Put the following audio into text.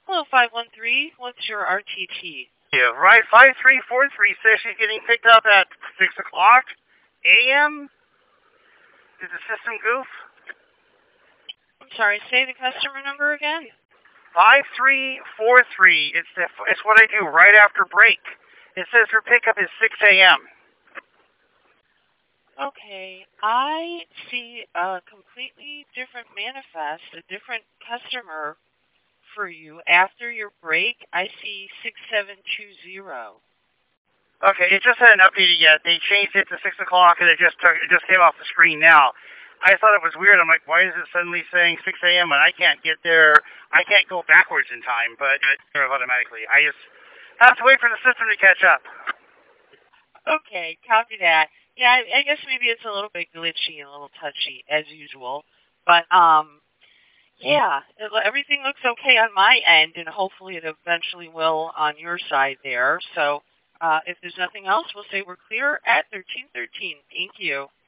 Hello, 513. What's your RTT? Yeah, right. 5343 says she's getting picked up at 6 o'clock a.m. Did the system goof? I'm sorry, say the customer number again. 5343. It's what I do right after break. It says her pickup is 6 a.m. Okay, I see a completely different manifest, a different customer for you. After your break, I see 6720. Okay, it just hadn't updated yet. They changed it to 6 o'clock, and it just came off the screen now. I thought it was weird. I'm like, why is it suddenly saying 6 a.m. and I can't get there? I can't go backwards in time, but it automatically. I just have to wait for the system to catch up. Okay, copy that. Yeah, I guess maybe it's a little bit glitchy and a little touchy, as usual. But, yeah, everything looks okay on my end, and hopefully it eventually will on your side there. So if there's nothing else, we'll say we're clear at 1313. Thank you.